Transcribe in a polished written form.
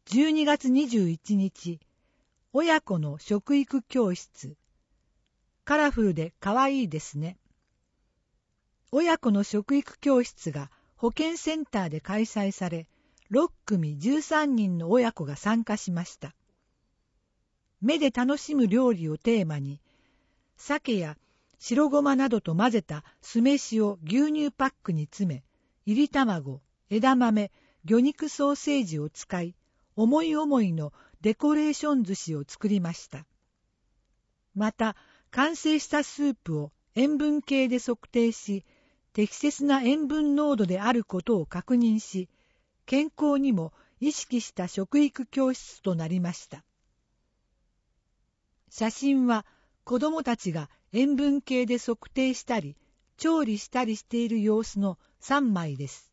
12月21日、親子の食育教室。カラフルでかわいいですね。親子の食育教室が保健センターで開催され、6組13人の親子が参加しました。目で楽しむ料理をテーマに、鮭や白ごまなどと混ぜた酢飯を牛乳パックに詰め、いり卵、枝豆、魚肉ソーセージを使い、思い思いのデコレーション寿司を作りました。また、完成したスープを塩分計で測定し、適切な塩分濃度であることを確認し、健康にも意識した食育教室となりました。写真は子どもたちが塩分計で測定したり、調理したりしている様子の3枚です。